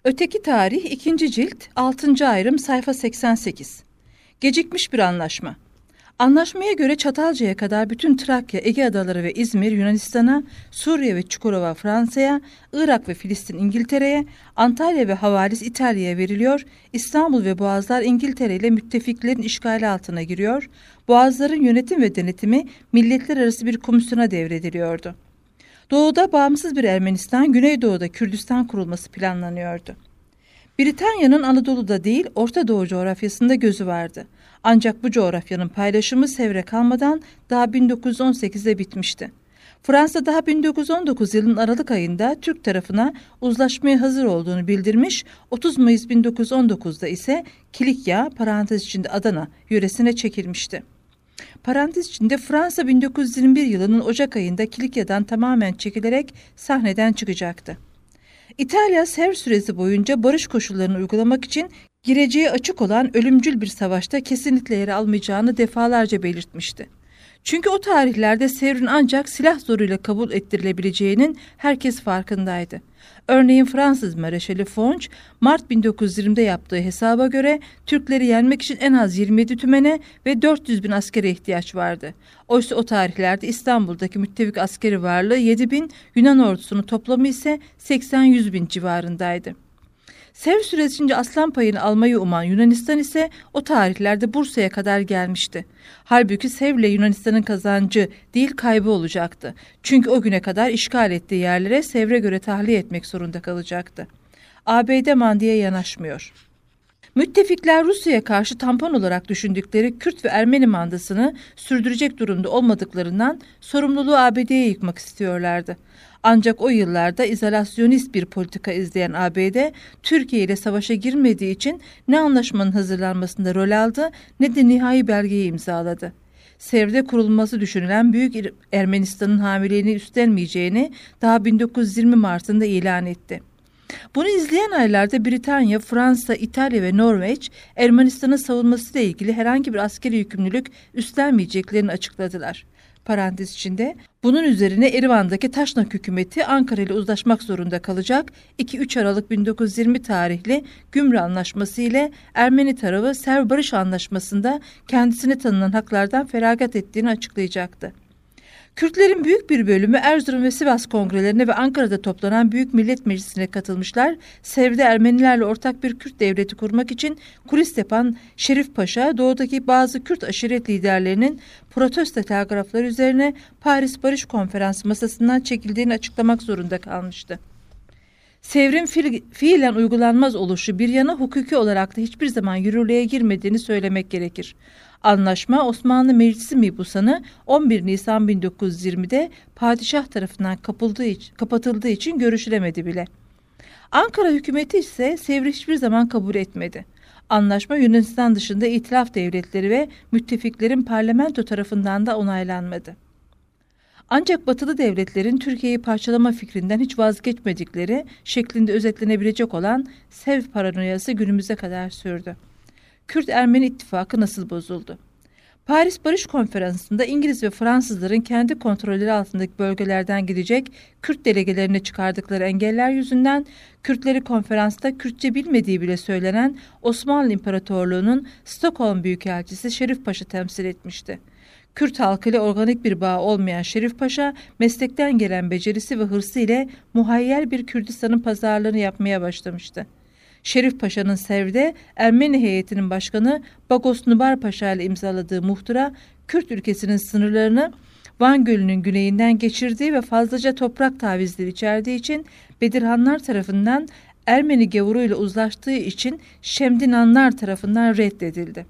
Öteki Tarih 2. cilt 6. ayrım sayfa 88. Gecikmiş bir anlaşma. Anlaşmaya göre Çatalca'ya kadar bütün Trakya, Ege Adaları ve İzmir Yunanistan'a, Suriye ve Çukurova Fransa'ya, Irak ve Filistin İngiltere'ye, Antalya ve Havalis İtalya'ya veriliyor, İstanbul ve Boğazlar İngiltere ile müttefiklerin işgali altına giriyor, Boğazların yönetim ve denetimi milletler arası bir komisyona devrediliyordu. Doğuda bağımsız bir Ermenistan, Güneydoğu'da Kürdistan kurulması planlanıyordu. Britanya'nın Anadolu'da değil, Orta Doğu coğrafyasında gözü vardı. Ancak bu coğrafyanın paylaşımı Sevr'e kalmadan daha 1918'de bitmişti. Fransa daha 1919 yılının Aralık ayında Türk tarafına uzlaşmaya hazır olduğunu bildirmiş, 30 Mayıs 1919'da ise Kilikya, parantez içinde Adana, yöresine çekilmişti. Parantez içinde Fransa 1921 yılının Ocak ayında Kilikya'dan tamamen çekilerek sahneden çıkacaktı. İtalya, Sevr süresi boyunca barış koşullarını uygulamak için gireceği açık olan ölümcül bir savaşta kesinlikle yer almayacağını defalarca belirtmişti. Çünkü o tarihlerde Sevr'in ancak silah zoruyla kabul ettirilebileceğinin herkes farkındaydı. Örneğin Fransız Mareşali Foch, Mart 1920'de yaptığı hesaba göre Türkleri yenmek için en az 27 tümene ve 400 bin askere ihtiyaç vardı. Oysa o tarihlerde İstanbul'daki müttefik askeri varlığı 7 bin, Yunan ordusunun toplamı ise 80-100 bin civarındaydı. Sevr süresince aslan payını almayı uman Yunanistan ise o tarihlerde Bursa'ya kadar gelmişti. Halbuki Sevr'le Yunanistan'ın kazancı değil kaybı olacaktı. Çünkü o güne kadar işgal ettiği yerlere Sevr'e göre tahliye etmek zorunda kalacaktı. ABD mandaya yanaşmıyor. Müttefikler Rusya'ya karşı tampon olarak düşündükleri Kürt ve Ermeni mandasını sürdürecek durumda olmadıklarından sorumluluğu ABD'ye yıkmak istiyorlardı. Ancak o yıllarda izolasyonist bir politika izleyen ABD, Türkiye ile savaşa girmediği için ne anlaşmanın hazırlanmasında rol aldı ne de nihai belgeyi imzaladı. Sevr'de kurulması düşünülen Büyük Ermenistan'ın hamileliğini üstlenmeyeceğini daha 1920 Mart'ında ilan etti. Bunu izleyen aylarda Britanya, Fransa, İtalya ve Norveç, Ermenistan'ın savunmasıyla ilgili herhangi bir askeri yükümlülük üstlenmeyeceklerini açıkladılar. Parantez içinde, bunun üzerine Erivan'daki Taşnak hükümeti Ankara ile uzlaşmak zorunda kalacak. 2-3 Aralık 1920 tarihli Gümrü Anlaşması ile Ermeni tarafı Sevr Barış Anlaşması'nda kendisine tanınan haklardan feragat ettiğini açıklayacaktı. Kürtlerin büyük bir bölümü Erzurum ve Sivas kongrelerine ve Ankara'da toplanan Büyük Millet Meclisi'ne katılmışlar. Sevr'de Ermenilerle ortak bir Kürt devleti kurmak için kulis yapan Şerif Paşa, doğudaki bazı Kürt aşiret liderlerinin protesto telgrafları üzerine Paris Barış Konferansı masasından çekildiğini açıklamak zorunda kalmıştı. Sevr'in fiilen uygulanmaz oluşu bir yana hukuki olarak da hiçbir zaman yürürlüğe girmediğini söylemek gerekir. Anlaşma Osmanlı Meclisi Mebusanı 11 Nisan 1920'de padişah tarafından kapatıldığı için görüşülemedi bile. Ankara hükümeti ise Sevr'i hiçbir zaman kabul etmedi. Anlaşma Yunanistan dışında itilaf devletleri ve müttefiklerin parlamento tarafından da onaylanmadı. Ancak batılı devletlerin Türkiye'yi parçalama fikrinden hiç vazgeçmedikleri şeklinde özetlenebilecek olan Sevr paranoyası günümüze kadar sürdü. Kürt-Ermeni ittifakı nasıl bozuldu? Paris Barış Konferansı'nda İngiliz ve Fransızların kendi kontrolleri altındaki bölgelerden gidecek Kürt delegelerine çıkardıkları engeller yüzünden Kürtleri konferansta Kürtçe bilmediği bile söylenen Osmanlı İmparatorluğu'nun Stockholm Büyükelçisi Şerif Paşa temsil etmişti. Kürt halkıyla organik bir bağ olmayan Şerif Paşa, meslekten gelen becerisi ve hırsı ile muhayyel bir Kürdistan'ın pazarlığını yapmaya başlamıştı. Şerif Paşa'nın Sevr'de Ermeni heyetinin başkanı Bagos Nubar Paşa ile imzaladığı muhtıra, Kürt ülkesinin sınırlarını Van Gölü'nün güneyinden geçirdiği ve fazlaca toprak tavizleri içerdiği için Bedirhanlar tarafından, Ermeni gavuruyla uzlaştığı için Şemdinanlar tarafından reddedildi.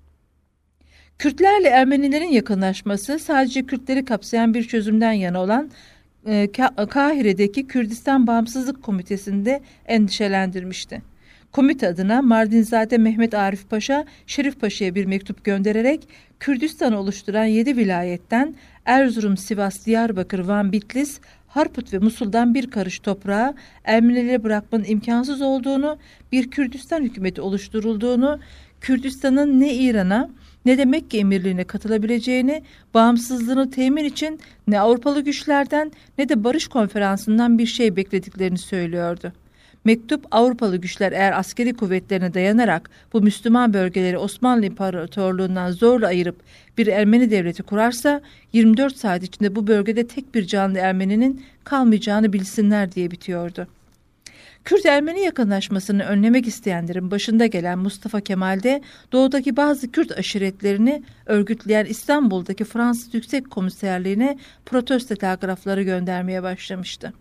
Kürtlerle Ermenilerin yakınlaşması sadece Kürtleri kapsayan bir çözümden yana olan Kahire'deki Kürdistan Bağımsızlık Komitesi'nde endişelendirmişti. Komite adına Mardinzade Mehmet Arif Paşa, Şerif Paşa'ya bir mektup göndererek Kürdistan'ı oluşturan 7 vilayetten Erzurum, Sivas, Diyarbakır, Van, Bitlis, Harput ve Musul'dan bir karış toprağı Ermenilere bırakmanın imkansız olduğunu, bir Kürdistan hükümeti oluşturulduğunu, Kürdistan'ın ne İran'a ne de Mekke emirliğine katılabileceğini, bağımsızlığını temin için ne Avrupalı güçlerden ne de Barış Konferansı'ndan bir şey beklediklerini söylüyordu. Mektup, Avrupalı güçler eğer askeri kuvvetlerine dayanarak bu Müslüman bölgeleri Osmanlı İmparatorluğu'ndan zorla ayırıp bir Ermeni devleti kurarsa 24 saat içinde bu bölgede tek bir canlı Ermeninin kalmayacağını bilsinler diye bitiyordu. Kürt-Ermeni yakınlaşmasını önlemek isteyenlerin başında gelen Mustafa Kemal de doğudaki bazı Kürt aşiretlerini örgütleyen İstanbul'daki Fransız Yüksek Komiserliğine protesto telgrafları göndermeye başlamıştı.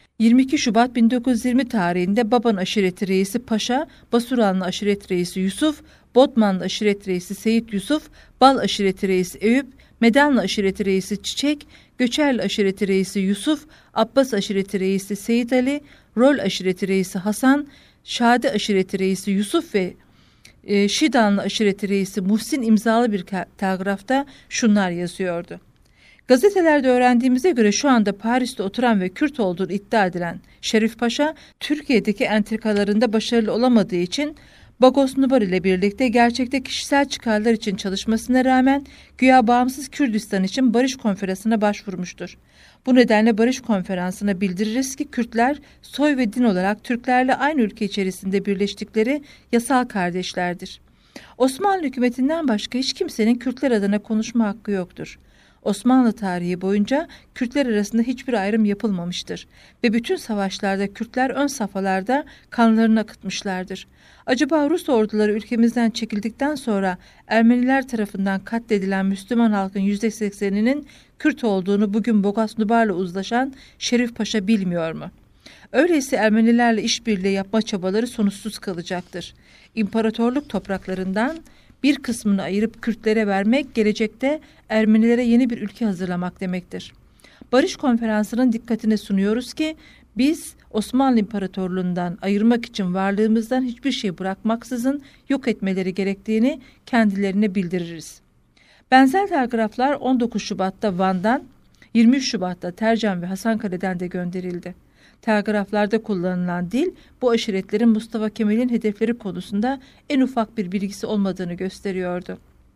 22 Şubat 1920 tarihinde Baban aşireti reisi Paşa, Basuranlı aşiret reisi Yusuf, Bodmanlı aşiret reisi Seyit Yusuf, Bal aşireti reisi Eyüp, Medanlı aşireti reisi Çiçek, Göçerli aşireti reisi Yusuf, Abbas aşireti reisi Seyit Ali, Rol aşireti reisi Hasan, Şadi aşireti reisi Yusuf ve Şidanlı aşireti reisi Muhsin imzalı bir telgrafta şunlar yazıyordu. Gazetelerde öğrendiğimize göre şu anda Paris'te oturan ve Kürt olduğunu iddia edilen Şerif Paşa, Türkiye'deki entrikalarında başarılı olamadığı için Bagos Nubar ile birlikte gerçekte kişisel çıkarlar için çalışmasına rağmen güya bağımsız Kürdistan için barış konferansına başvurmuştur. Bu nedenle barış konferansına bildiririz ki Kürtler soy ve din olarak Türklerle aynı ülke içerisinde birleştikleri yasal kardeşlerdir. Osmanlı hükümetinden başka hiç kimsenin Kürtler adına konuşma hakkı yoktur. Osmanlı tarihi boyunca Kürtler arasında hiçbir ayrım yapılmamıştır ve bütün savaşlarda Kürtler ön safhalarda kanlarını akıtmışlardır. Acaba Rus orduları ülkemizden çekildikten sonra Ermeniler tarafından katledilen Müslüman halkın %80'inin Kürt olduğunu bugün Boğaz Nubar'la uzlaşan Şerif Paşa bilmiyor mu? Öyleyse Ermenilerle işbirliği yapma çabaları sonuçsuz kalacaktır. İmparatorluk topraklarından bir kısmını ayırıp Kürtlere vermek gelecekte Ermenilere yeni bir ülke hazırlamak demektir. Barış konferansının dikkatine sunuyoruz ki biz Osmanlı İmparatorluğu'ndan ayırmak için varlığımızdan hiçbir şey bırakmaksızın yok etmeleri gerektiğini kendilerine bildiririz. Benzer telgraflar 19 Şubat'ta Van'dan, 23 Şubat'ta Tercan ve Hasankale'den de gönderildi. Telgraflarda kullanılan dil bu aşiretlerin Mustafa Kemal'in hedefleri konusunda en ufak bir bilgisi olmadığını gösteriyordu.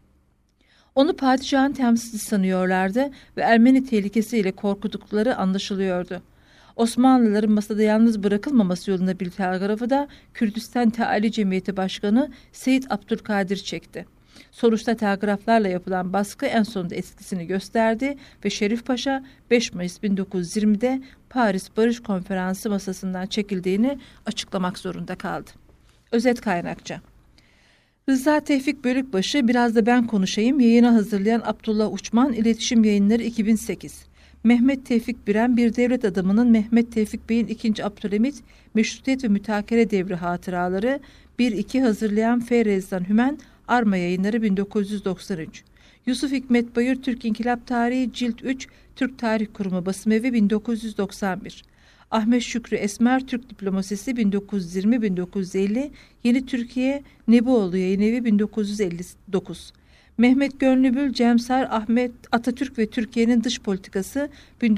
Onu padişahın temsilcisi sanıyorlardı ve Ermeni tehlikesiyle korkudukları anlaşılıyordu. Osmanlıların masada yalnız bırakılmaması yolunda bir telgrafı da Kürdistan Teali Cemiyeti Başkanı Seyit Abdülkadir çekti. Sonuçta telgraflarla yapılan baskı en sonunda etkisini gösterdi ve Şerif Paşa 5 Mayıs 1920'de Paris Barış Konferansı masasından çekildiğini açıklamak zorunda kaldı. Özet kaynakça. Rıza Tevfik Bölükbaşı, biraz da ben konuşayım. Yayını hazırlayan Abdullah Uçman, İletişim Yayınları 2008. Mehmet Tevfik Biren, bir devlet adamının Mehmet Tevfik Bey'in 2. Abdülhamit, Meşrutiyet ve Mütakere Devri Hatıraları 1-2 hazırlayan F. Rezdan Hümen, Arma Yayınları 1993. Yusuf Hikmet Bayır, Türk İnkılap Tarihi, Cilt 3, Türk Tarih Kurumu Basımevi 1991. Ahmet Şükrü Esmer, Türk Diplomasisi 1920-1950, Yeni Türkiye, Nebuoğlu Yayınevi 1959. Mehmet Gönlübül, Cemsar, Ahmet Atatürk ve Türkiye'nin Dış Politikası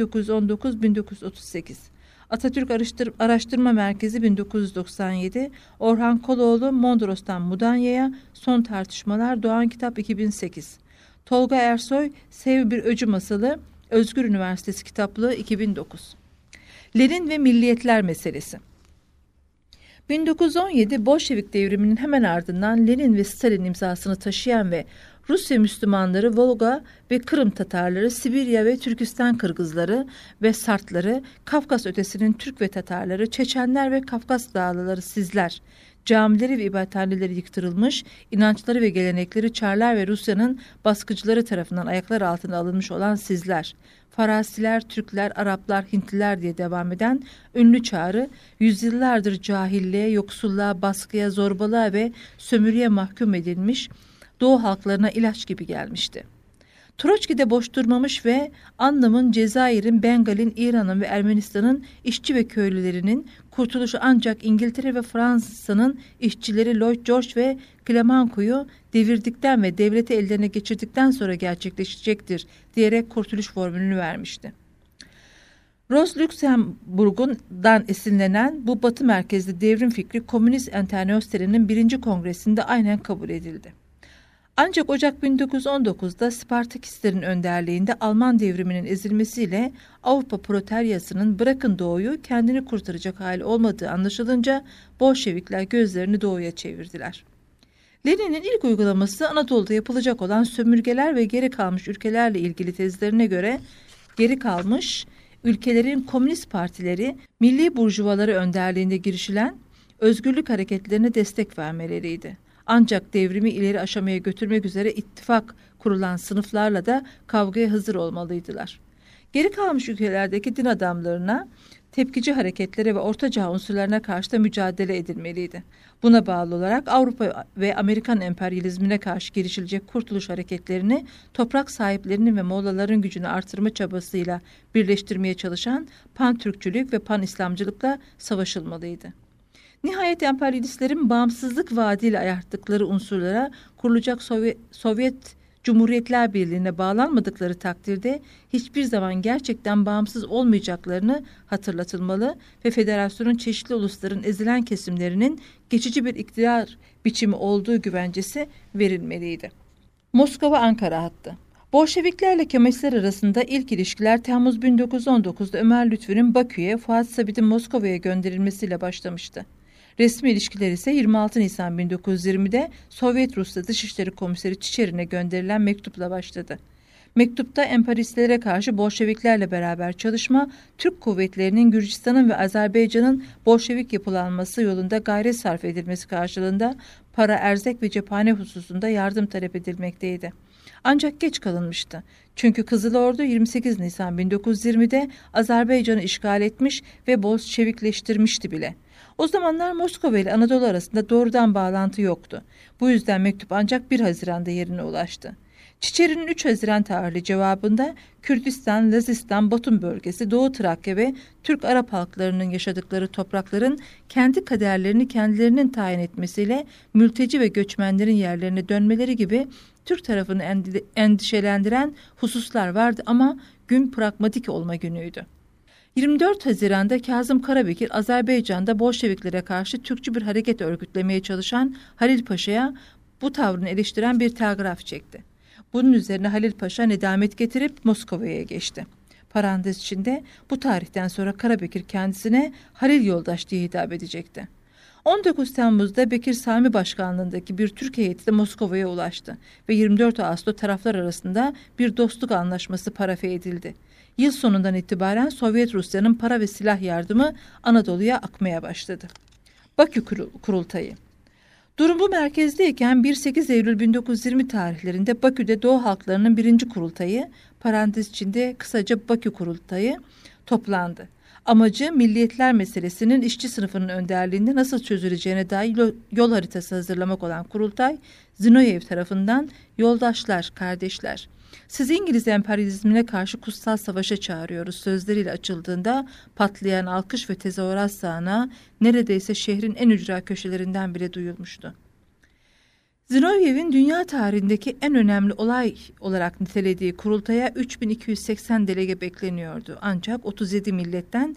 1919-1938. Atatürk Araştırma Merkezi 1997, Orhan Koloğlu, Mondros'tan Mudanya'ya, Son Tartışmalar, Doğan Kitap 2008. Tolga Ersoy, Sev Bir Öcü Masalı, Özgür Üniversitesi Kitaplığı 2009. Lenin ve milliyetler meselesi. 1917 Bolşevik devriminin hemen ardından Lenin ve Stalin imzasını taşıyan ve Rusya Müslümanları, Volga ve Kırım Tatarları, Sibirya ve Türkistan Kırgızları ve Sartları, Kafkas ötesinin Türk ve Tatarları, Çeçenler ve Kafkas Dağlıları, Sizler, camileri ve ibadethaneleri yıktırılmış, inançları ve gelenekleri Çarlar ve Rusya'nın baskıcıları tarafından ayaklar altına alınmış olan Sizler, Farasiler, Türkler, Araplar, Hintliler diye devam eden ünlü çağrı, yüzyıllardır cahilliğe, yoksulluğa, baskıya, zorbalığa ve sömürüye mahkum edilmiş Doğu halklarına ilaç gibi gelmişti. Troçki de boş durmamış ve anlamın Cezayir'in, Bengal'in, İran'ın ve Ermenistan'ın işçi ve köylülerinin kurtuluşu ancak İngiltere ve Fransa'nın işçileri Lloyd George ve Clemenceau'yu devirdikten ve devleti ellerine geçirdikten sonra gerçekleşecektir diyerek kurtuluş formülünü vermişti. Rosa Luxemburg'dan esinlenen bu batı merkezli devrim fikri Komünist International'in 1. Kongresinde aynen kabul edildi. Ancak Ocak 1919'da Spartakistlerin önderliğinde Alman devriminin ezilmesiyle Avrupa proletaryasının bırakın doğuyu kendini kurtaracak hali olmadığı anlaşılınca Bolşevikler gözlerini doğuya çevirdiler. Lenin'in ilk uygulaması Anadolu'da yapılacak olan sömürgeler ve geri kalmış ülkelerle ilgili tezlerine göre geri kalmış ülkelerin komünist partileri, milli burjuvaları önderliğinde girişilen özgürlük hareketlerine destek vermeleriydi. Ancak devrimi ileri aşamaya götürmek üzere ittifak kurulan sınıflarla da kavgaya hazır olmalıydılar. Geri kalmış ülkelerdeki din adamlarına, tepkici hareketlere ve ortaçağ unsurlarına karşı da mücadele edilmeliydi. Buna bağlı olarak Avrupa ve Amerikan emperyalizmine karşı girişilecek kurtuluş hareketlerini toprak sahiplerinin ve Mollaların gücünü artırma çabasıyla birleştirmeye çalışan pan-Türkçülük ve pan-İslamcılıkla savaşılmalıydı. Nihayet emperyalistlerin bağımsızlık vaadiyle ayarttıkları unsurlara kurulacak Sovyet Cumhuriyetler Birliği'ne bağlanmadıkları takdirde hiçbir zaman gerçekten bağımsız olmayacaklarını hatırlatılmalı ve federasyonun çeşitli ulusların ezilen kesimlerinin geçici bir iktidar biçimi olduğu güvencesi verilmeliydi. Moskova-Ankara hattı. Bolşeviklerle Kemalistler arasında ilk ilişkiler Temmuz 1919'da Ömer Lütfü'nün Bakü'ye, Fuat Sabit'in Moskova'ya gönderilmesiyle başlamıştı. Resmi ilişkiler ise 26 Nisan 1920'de Sovyet Rusya Dışişleri Komiseri Çiçerin'e gönderilen mektupla başladı. Mektupta emperyalistlere karşı Bolşeviklerle beraber çalışma, Türk kuvvetlerinin Gürcistan'ın ve Azerbaycan'ın Bolşevik yapılanması yolunda gayret sarf edilmesi karşılığında para, erzek ve cephane hususunda yardım talep edilmekteydi. Ancak geç kalınmıştı. Çünkü Kızıl Ordu 28 Nisan 1920'de Azerbaycan'ı işgal etmiş ve Bolşevikleştirmişti bile. O zamanlar Moskova ile Anadolu arasında doğrudan bağlantı yoktu. Bu yüzden mektup ancak 1 Haziran'da yerine ulaştı. Çiçeri'nin 3 Haziran tarihli cevabında Kürdistan, Lazistan, Batum bölgesi, Doğu Trakya ve Türk Arap halklarının yaşadıkları toprakların kendi kaderlerini kendilerinin tayin etmesiyle mülteci ve göçmenlerin yerlerine dönmeleri gibi Türk tarafını endişelendiren hususlar vardı ama gün pragmatik olma günüydü. 24 Haziran'da Kazım Karabekir, Azerbaycan'da Bolşeviklere karşı Türkçü bir hareket örgütlemeye çalışan Halil Paşa'ya bu tavrını eleştiren bir telgraf çekti. Bunun üzerine Halil Paşa nedamet getirip Moskova'ya geçti. Parantez içinde bu tarihten sonra Karabekir kendisine Halil Yoldaş diye hitap edecekti. 19 Temmuz'da Bekir Sami başkanlığındaki bir Türk heyeti de Moskova'ya ulaştı ve 24 Ağustos taraflar arasında bir dostluk anlaşması parafe edildi. Yıl sonundan itibaren Sovyet Rusya'nın para ve silah yardımı Anadolu'ya akmaya başladı. Bakü Kurultayı. Durum bu merkezdeyken 1-8 Eylül 1920 tarihlerinde Bakü'de Doğu halklarının 1. kurultayı, parantez içinde kısaca Bakü Kurultayı, toplandı. Amacı milliyetler meselesinin işçi sınıfının önderliğinde nasıl çözüleceğine dair yol haritası hazırlamak olan kurultay, Zinoyev tarafından "Yoldaşlar, kardeşler, sizi İngiliz emperyalizmine karşı kutsal savaşa çağırıyoruz" sözleriyle açıldığında patlayan alkış ve tezahürat sahne neredeyse şehrin en ücra köşelerinden bile duyulmuştu. Zinoyev'in dünya tarihindeki en önemli olay olarak nitelediği kurultaya 3280 delege bekleniyordu. Ancak 37 milletten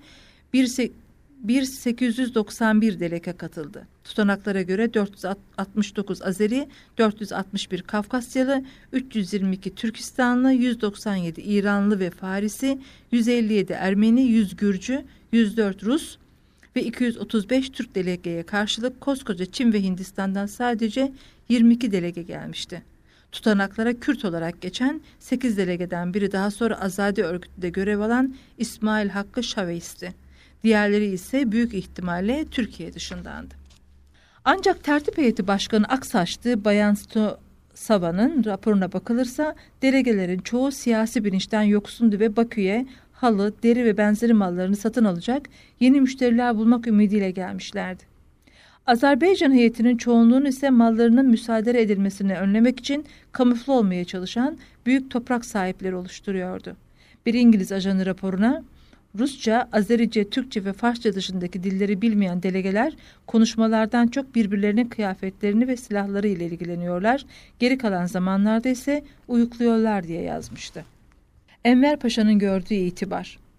1891 delege katıldı. Tutanaklara göre 469 Azeri, 461 Kafkasyalı, 322 Türkistanlı, 197 İranlı ve Farisi, 157 Ermeni, 100 Gürcü, 104 Rus ve 235 Türk delegeye karşılık koskoca Çin ve Hindistan'dan sadece 22 delege gelmişti. Tutanaklara Kürt olarak geçen 8 delegeden biri daha sonra Azadi örgütünde görev alan İsmail Hakkı Şaveys'ti. Diğerleri ise büyük ihtimalle Türkiye dışındandı. Ancak tertip heyeti başkanı Aksaçlı Bayan Sava'nın raporuna bakılırsa delegelerin çoğu siyasi bilinçten yoksundu ve Bakü'ye halı, deri ve benzeri mallarını satın alacak yeni müşteriler bulmak ümidiyle gelmişlerdi. Azerbaycan heyetinin çoğunluğunu ise mallarının müsaade edilmesini önlemek için kamufle olmaya çalışan büyük toprak sahipleri oluşturuyordu. Bir İngiliz ajanı raporuna Rusça, Azerice, Türkçe ve Farsça dışındaki dilleri bilmeyen delegeler konuşmalardan çok birbirlerinin kıyafetlerini ve silahları ile ilgileniyorlar, geri kalan zamanlarda ise uyukluyorlar diye yazmıştı. Enver Paşa'nın gördüğü itibar.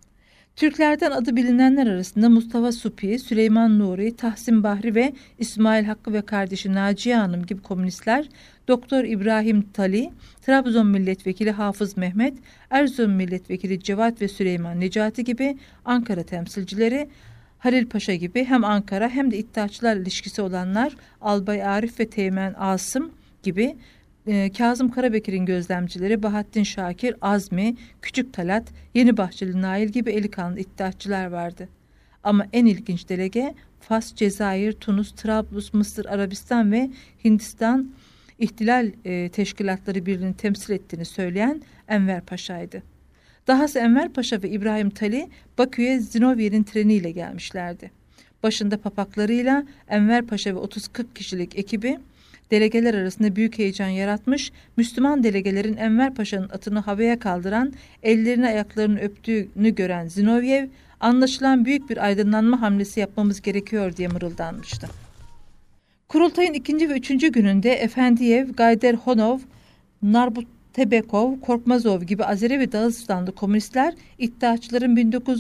Türklerden adı bilinenler arasında Mustafa Suphi, Süleyman Nuri, Tahsin Bahri ve İsmail Hakkı ve kardeşi Naciye Hanım gibi komünistler, Doktor İbrahim Tali, Trabzon Milletvekili Hafız Mehmet, Erzurum Milletvekili Cevat ve Süleyman Necati gibi Ankara temsilcileri, Halil Paşa gibi hem Ankara hem de İttihatçılar ilişkisi olanlar, Albay Arif ve Teğmen Asım gibi, Kazım Karabekir'in gözlemcileri Bahattin Şakir, Azmi, Küçük Talat, Yeni Bahçeli Nail gibi eli kanlı iddiatçılar vardı. Ama en ilginç delege Fas, Cezayir, Tunus, Trablus, Mısır, Arabistan ve Hindistan İhtilal Teşkilatları Birliği'ni temsil ettiğini söyleyen Enver Paşa'ydı. Dahası Enver Paşa ve İbrahim Tali Bakü'ye Zinovier'in treniyle gelmişlerdi. Başında papaklarıyla Enver Paşa ve 30-40 kişilik ekibi delegeler arasında büyük heyecan yaratmış, Müslüman delegelerin Enver Paşa'nın atını havaya kaldıran, ellerini ayaklarını öptüğünü gören Zinoviev, anlaşılan büyük bir aydınlanma hamlesi yapmamız gerekiyor diye mırıldanmıştı. Kurultayın 2. ve 3. gününde Efendiyev, Gayderhonov, Narbutebekov, Korkmazov gibi Azeri ve Dağıstanlı komünistler, iddiaçıların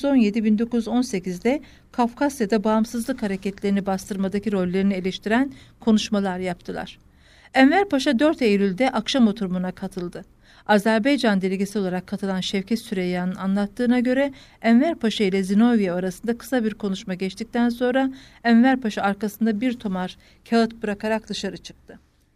1917-1918'de Kafkasya'da bağımsızlık hareketlerini bastırmadaki rollerini eleştiren konuşmalar yaptılar. Enver Paşa 4 Eylül'de akşam oturumuna katıldı. Azerbaycan delegesi olarak katılan Şevket Süreyya'nın anlattığına göre Enver Paşa ile Zinoviev arasında kısa bir konuşma geçtikten sonra Enver Paşa arkasında bir tomar kağıt bırakarak dışarı çıktı.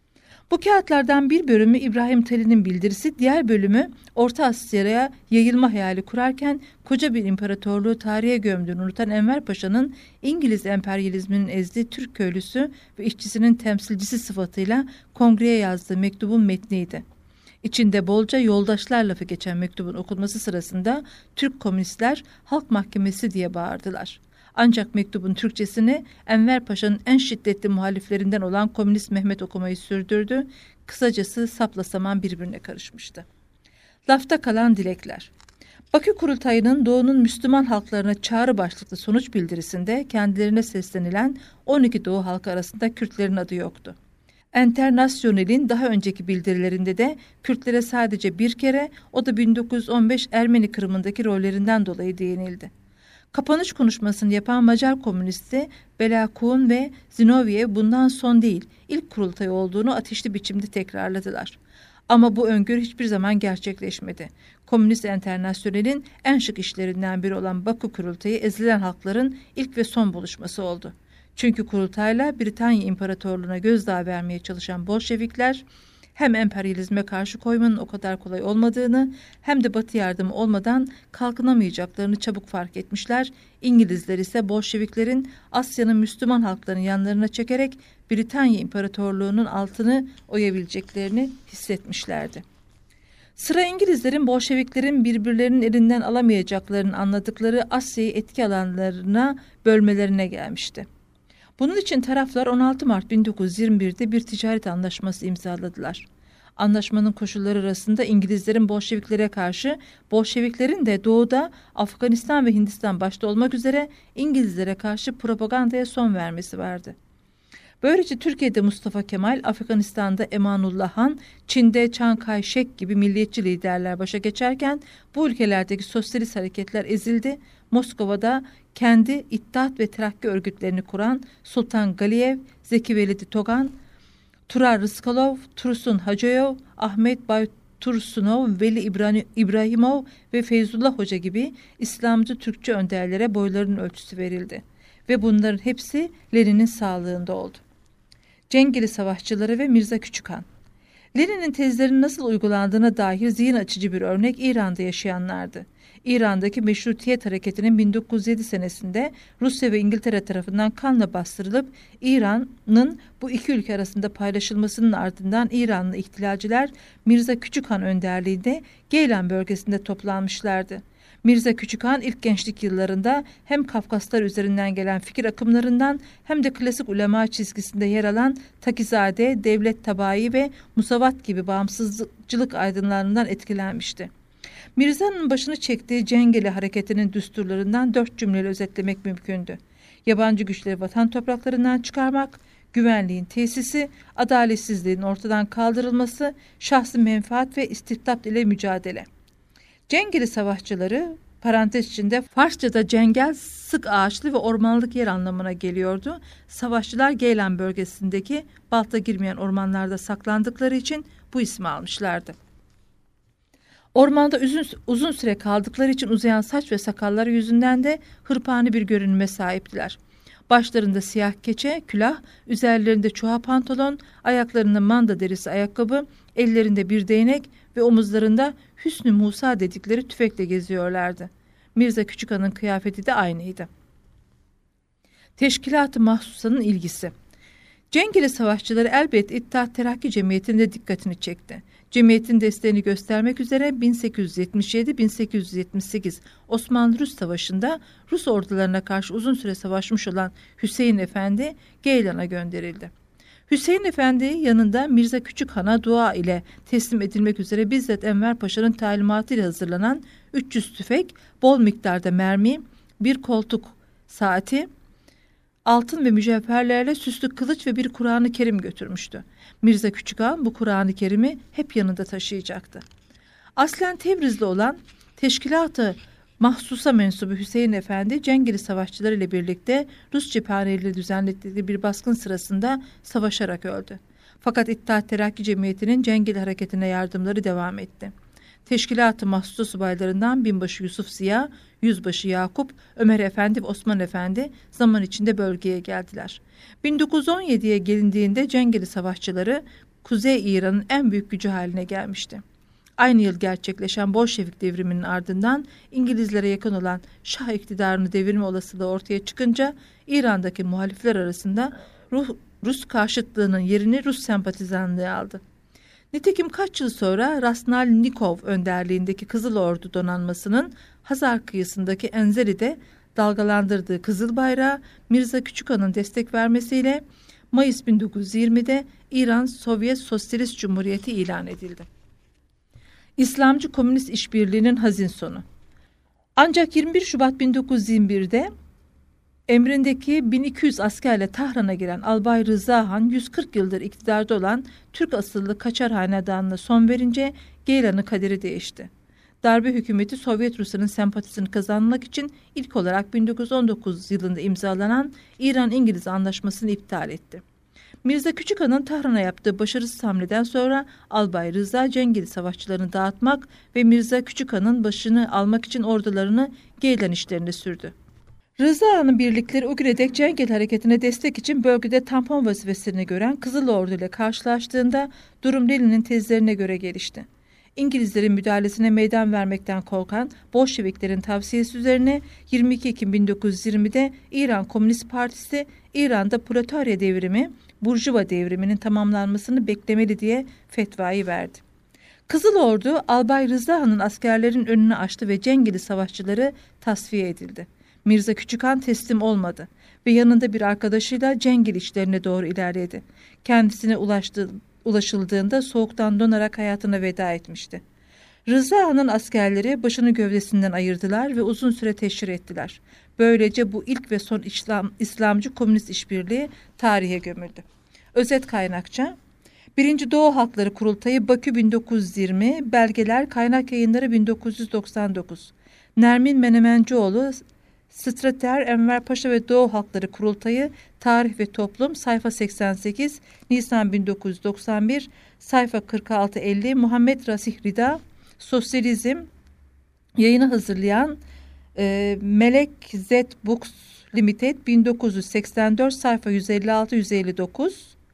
Bu kağıtlardan bir bölümü İbrahim Tali'nin bildirisi, diğer bölümü Orta Asya'ya yayılma hayali kurarken koca bir imparatorluğu tarihe gömdüğünü unutan Enver Paşa'nın İngiliz emperyalizminin ezdiği Türk köylüsü ve işçisinin temsilcisi sıfatıyla kongreye yazdığı mektubun metniydi. İçinde bolca yoldaşlar lafı geçen mektubun okunması sırasında Türk komünistler Halk Mahkemesi diye bağırdılar. Ancak mektubun Türkçesini Enver Paşa'nın en şiddetli muhaliflerinden olan Komünist Mehmet okumayı sürdürdü. Kısacası sapla saman birbirine karışmıştı. Lafta kalan dilekler. Bakü Kurultayı'nın Doğu'nun Müslüman halklarına çağrı başlıklı sonuç bildirisinde kendilerine seslenilen 12 Doğu halkı arasında Kürtlerin adı yoktu. Enternasyonel'in daha önceki bildirilerinde de Kürtlere sadece bir kere, o da 1915 Ermeni Kırımı'ndaki rollerinden dolayı değinildi. Kapanış konuşmasını yapan Macar komünisti Bela Kun ve Zinoviev bundan son değil, ilk kurultay olduğunu ateşli biçimde tekrarladılar. Ama bu öngörü hiçbir zaman gerçekleşmedi. Komünist Enternasyonel'in en şık işlerinden biri olan Bakü Kurultayı ezilen halkların ilk ve son buluşması oldu. Çünkü kurultayla Britanya İmparatorluğu'na gözdağı vermeye çalışan Bolşevikler hem emperyalizme karşı koymanın o kadar kolay olmadığını hem de Batı yardımı olmadan kalkınamayacaklarını çabuk fark etmişler. İngilizler ise Bolşeviklerin Asya'nın Müslüman halklarını yanlarına çekerek Britanya İmparatorluğu'nun altını oyabileceklerini hissetmişlerdi. Sıra İngilizlerin Bolşeviklerin birbirlerinin elinden alamayacaklarını anladıkları Asya'yı etki alanlarına bölmelerine gelmişti. Bunun için taraflar 16 Mart 1921'de bir ticaret anlaşması imzaladılar. Anlaşmanın koşulları arasında İngilizlerin Bolşeviklere karşı, Bolşeviklerin de doğuda Afganistan ve Hindistan başta olmak üzere İngilizlere karşı propagandaya son vermesi vardı. Böylece Türkiye'de Mustafa Kemal, Afganistan'da Emanullah Han, Çin'de Chiang Kai-shek gibi milliyetçi liderler başa geçerken bu ülkelerdeki sosyalist hareketler ezildi. Moskova'da kendi İttihat ve Terakki örgütlerini kuran Sultan Galiyev, Zeki Velidi Togan, Turar Rıskalov, Tursun Hacıyov, Ahmet Baytursunov, Veli İbrahimov ve Feyzullah Hoca gibi İslamcı Türkçe önderlere boylarının ölçüsü verildi. Ve bunların hepsi Lenin'in sağlığında oldu. Cengeli savaşçıları ve Mirza Küçükhan. Lenin'in tezlerinin nasıl uygulandığına dair zihin açıcı bir örnek İran'da yaşayanlardı. İran'daki Meşrutiyet Hareketi'nin 1907 senesinde Rusya ve İngiltere tarafından kanla bastırılıp İran'ın bu iki ülke arasında paylaşılmasının ardından İranlı ihtilalciler Mirza Küçükhan önderliğinde Geylan bölgesinde toplanmışlardı. Mirza Küçükhan ilk gençlik yıllarında hem Kafkaslar üzerinden gelen fikir akımlarından hem de klasik ulema çizgisinde yer alan Takizade, Devlet Tabai ve Musavat gibi bağımsızcılık aydınlarından etkilenmişti. Mirza'nın başını çektiği Cengeli hareketinin düsturlarından 4 cümleyle özetlemek mümkündü. Yabancı güçleri vatan topraklarından çıkarmak, güvenliğin tesisi, adaletsizliğin ortadan kaldırılması, şahsi menfaat ve istibdat ile mücadele. Cengeli savaşçıları parantez içinde Farsça'da cengel sık ağaçlı ve ormanlık yer anlamına geliyordu. Savaşçılar Geylan bölgesindeki balta girmeyen ormanlarda saklandıkları için bu ismi almışlardı. Ormanda uzun süre kaldıkları için uzayan saç ve sakalları yüzünden de hırpani bir görünüme sahiptiler. Başlarında siyah keçe, külah, üzerlerinde çuha pantolon, ayaklarında manda derisi ayakkabı, ellerinde bir değnek ve omuzlarında Hüsnü Musa dedikleri tüfekle geziyorlardı. Mirza Küçükhan'ın kıyafeti de aynıydı. Teşkilat-ı Mahsusa'nın ilgisi. Cengeli savaşçıları elbet İttihat Terakki Cemiyeti'nin de dikkatini çekti. Cemiyetin desteğini göstermek üzere 1877-1878 Osmanlı-Rus Savaşı'nda Rus ordularına karşı uzun süre savaşmış olan Hüseyin Efendi Geylan'a gönderildi. Hüseyin Efendi yanında Mirza Küçükhan'a dua ile teslim edilmek üzere bizzat Enver Paşa'nın talimatıyla hazırlanan 300 tüfek, bol miktarda mermi, bir koltuk saati, altın ve mücevherlerle süslü kılıç ve bir Kur'an-ı Kerim götürmüştü. Mirza Küçükhan bu Kur'an-ı Kerim'i hep yanında taşıyacaktı. Aslen Tebrizli olan Teşkilat-ı Mahsusa mensubu Hüseyin Efendi, Cengeli savaşçıları ile birlikte Rus cephaneleriyle düzenledikleri bir baskın sırasında savaşarak öldü. Fakat İttihat Terakki Cemiyeti'nin Cengeli hareketine yardımları devam etti. Teşkilat-ı Mahsusa subaylarından binbaşı Yusuf Ziya, yüzbaşı Yakup, Ömer Efendi ve Osman Efendi zaman içinde bölgeye geldiler. 1917'ye gelindiğinde Cengeli savaşçıları Kuzey İran'ın en büyük gücü haline gelmişti. Aynı yıl gerçekleşen Bolşevik devriminin ardından İngilizlere yakın olan Şah iktidarını devirme olasılığı ortaya çıkınca İran'daki muhalifler arasında Rus karşıtlığının yerini Rus sempatizanlığı aldı. Nitekim kaç yıl sonra Raskolnikov önderliğindeki Kızıl Ordu donanmasının Hazar kıyısındaki Enzeli'de dalgalandırdığı Kızıl Bayrağı Mirza Küçükhan'ın destek vermesiyle Mayıs 1920'de İran Sovyet Sosyalist Cumhuriyeti ilan edildi. İslamcı Komünist İşbirliği'nin hazin sonu. Ancak 21 Şubat 1921'de emrindeki 1200 askerle Tahran'a giren Albay Rıza Han 140 yıldır iktidarda olan Türk asıllı Kaçar Hanedanı'na son verince Geylan'ın kaderi değişti. Darbe hükümeti Sovyet Rusya'nın sempatisini kazanmak için ilk olarak 1919 yılında imzalanan İran-İngiliz Anlaşması'nı iptal etti. Mirza Küçükhan'ın Tahran'a yaptığı başarısız hamleden sonra Albay Rıza Cengeli savaşçılarını dağıtmak ve Mirza Küçükhan'ın başını almak için ordularını Geylan işlerine sürdü. Rıza Han'ın birlikleri o güne dek Cengel hareketine destek için bölgede tampon vazifesini gören Kızıl Ordu ile karşılaştığında durum Lenin'in tezlerine göre gelişti. İngilizlerin müdahalesine meydan vermekten korkan Bolşeviklerin tavsiyesi üzerine 22 Ekim 1920'de İran Komünist Partisi İran'da proletarya devrimi, Burjuva devriminin tamamlanmasını beklemeli diye fetvayı verdi. Kızıl Ordu Albay Rıza Han'ın askerlerin önünü açtı ve Cengeli savaşçıları tasfiye edildi. Mirza Küçükhan teslim olmadı ve yanında bir arkadaşıyla Cengeli işlerine doğru ilerledi. Kendisine ulaşıldığında soğuktan donarak hayatına veda etmişti. Rıza Han'ın askerleri başını gövdesinden ayırdılar ve uzun süre teşhir ettiler. Böylece bu ilk ve son İslamcı Komünist işbirliği tarihe gömüldü. Özet kaynakça: 1. Doğu Halkları Kurultayı Bakü 1920, belgeler Kaynak Yayınları 1999. Nermin Menemencioğlu, Strater Enver Paşa ve Doğu Halkları Kurultayı Tarih ve Toplum, sayfa 88, Nisan 1991, sayfa 46-50, Muhammed Rasih Rida, Sosyalizm, yayını hazırlayan Melek Z Books Limited, 1984, sayfa 156-159,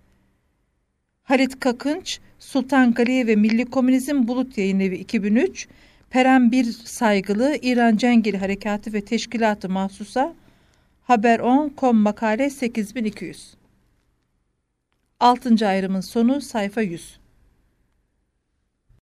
Halit Kakınç, Sultan Galiye ve Milli Komünizm, Bulut Yayınevi 2003, Peren Bir Saygılı, İran Cengeli Harekatı ve Teşkilat-ı Mahsusa, Haber10.com, makale 8200. 6. ayrımın sonu, sayfa 100.